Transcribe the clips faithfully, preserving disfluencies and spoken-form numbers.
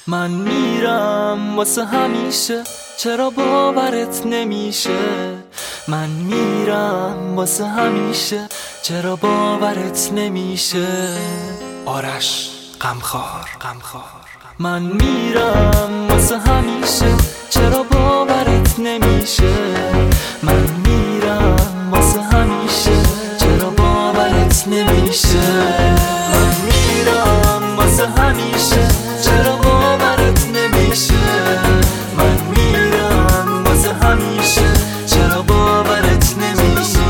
من میرم واسه همیشه، چرا باورت نمیشه؟ من میرم واسه همیشه، چرا باورت نمیشه؟ آرش غمخوار غمخوار من میرم واسه همیشه، چرا باورت نمیشه؟ من میرم واسه همیشه، چرا باورت نمیشه؟ من میرم واسه همیشه، چرا باورت نمیشه؟ من میرم واسه همیشه، چرا باورت نمیشه؟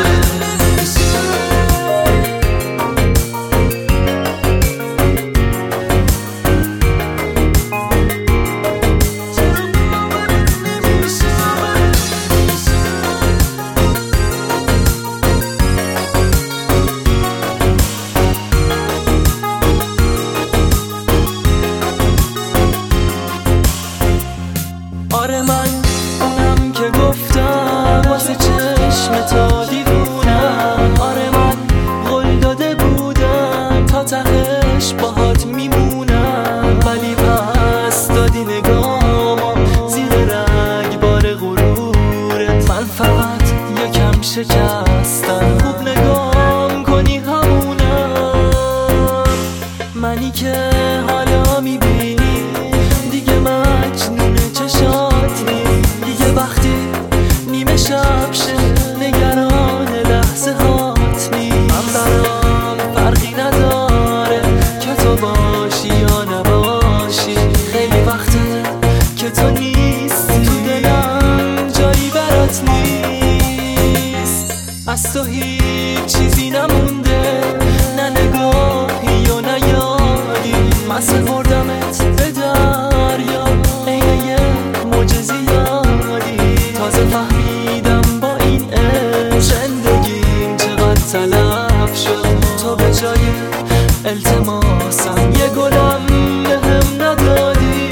آره من اونم که گفتم واسه چشم تا دیوونم. آره من قول داده بودم تا تهش باهات میمونم، ولی پس دادی نگامم زیر رگبار غرورت. من فقط یکم شکستم، خوب نگام کنی همونم. منی که حالا میبینی دیگه مجنون چشات نی، دیگه وقتی نیمه شب شه نگران لحظه هات نی. من برام فرقی نداره که تو باشی یا نباشی، خیلی وقته که تو نیستی، تو دلم جایی برات نیست. از تو هیچ چیزی نمونده، نه نگاهی و نه یادی. من سپردمت به دریا عین یک موج زیادی. تازه فهمیدم با این عشق زندگیم چقدر تلف شد. تو به جای التماسم یه گلم بهم ندادی.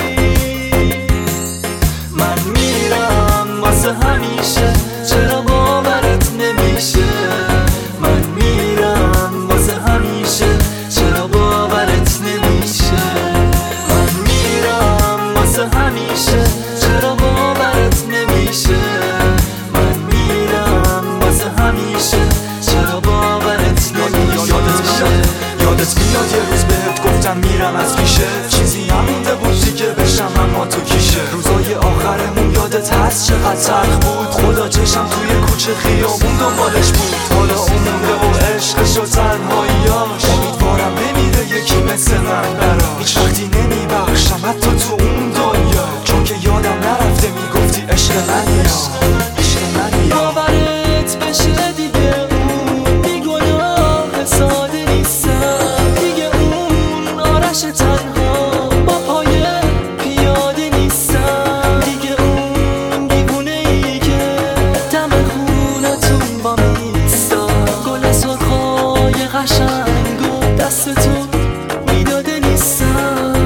من میرم واسه همیشه، چرا باورت نمیشه؟ من میرم واسه همیشه، چرا باورت نمیشه؟ من میرم واسه همیشه، چرا باورت نمیشه؟ من میرم واسه همیشه، چرا باورت نمیشه؟ یادت میاد یه روز بهت گفتم میرم از پیشه، چیزی نمونده بود دیگه بشم اما تو کیشه. روزای آخرمون یادت هست چقدر تلخ بود، خدا چشم توی کوچه خیابون دنبالش بود. حالا اون مونده و عشقش و تنهاییاش، امیدوارم بمیره یکی مثل من براش. هیچ وقتی نمیبخشم حتی تو اون دنیا، چون که یادم نرفته میگفتی عشق منی یا عشق منی یا. باورت بشه دیگه اون بیگناه ساده نیستم، دیگه اون آرش تنها با پای پیاده نیستم، دیگه اون دیوونه ای که دم خونتون با میستا گل سرخای قشنگو دست تو میداده نیستم.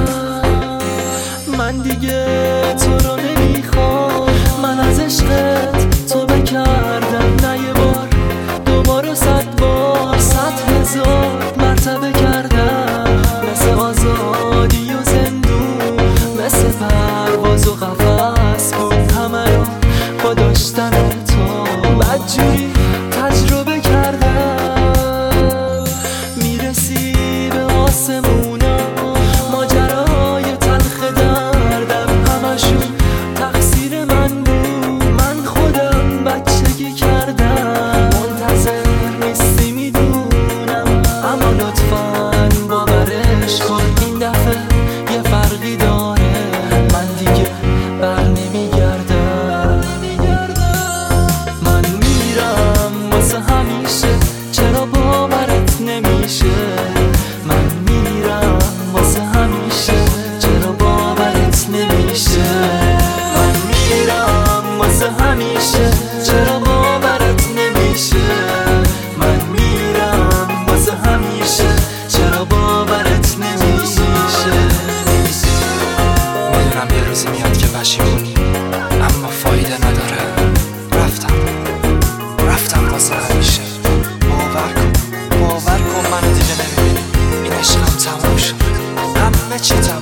من دیگه تو رو نمیخوام، من از عشقت تو بکردم نه یه بار، دوباره صد بار صد هزار مرتبه کردم. مثل آزادی و زندون، مثل پرواز و قفس بود، همه رو با داشتن تو بدجوری تجربه کردم. میرسی به آسمونا ماجرای تلخ دردم، همشون تقصیر من بود، من خودم بچگی کردم. منتظر نیستی میدونم، اما لطفاً باورش کن این دفعه یه فرقی داره. من دیگه بر نمیگردم. من میرم واسه همیشه، چرا باورت نمیشه؟ من میرم واسه همیشه، چرا باورت نمیشه؟ من میرم واسه همیشه، چرا باورت نمیشه؟ من میرم واسه همیشه، چرا باورت نمیشه؟ میدونم یه روزی میاد که پشیمونی، اما فایده نداره. رفتم رفتم واسه همیشه. باور کن باور کن منو دیگه نمیبینی، این عشقم تموم شد، همه چی تموم